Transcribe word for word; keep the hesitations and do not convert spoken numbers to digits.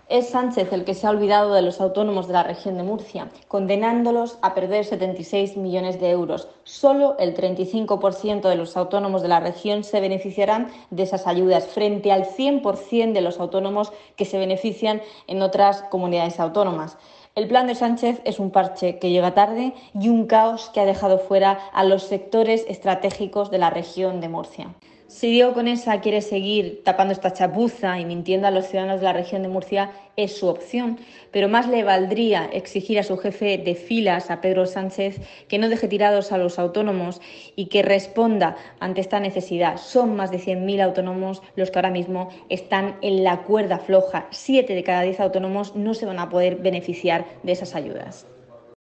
Es Sánchez el que se ha olvidado de los autónomos de la región de Murcia, condenándolos a perder setenta y seis millones de euros. Solo el treinta y cinco por ciento de los autónomos de la región se beneficiarán de esas ayudas, frente al cien por ciento de los autónomos que se benefician en otras comunidades autónomas. El plan de Sánchez es un parche que llega tarde y un caos que ha dejado fuera a los sectores estratégicos de la región de Murcia. Si Diego Conesa quiere seguir tapando esta chapuza y mintiendo a los ciudadanos de la región de Murcia, es su opción, pero más le valdría exigir a su jefe de filas, a Pedro Sánchez, que no deje tirados a los autónomos y que responda ante esta necesidad. Son más de cien mil autónomos los que ahora mismo están en la cuerda floja. Siete de cada diez autónomos no se van a poder beneficiar de esas ayudas.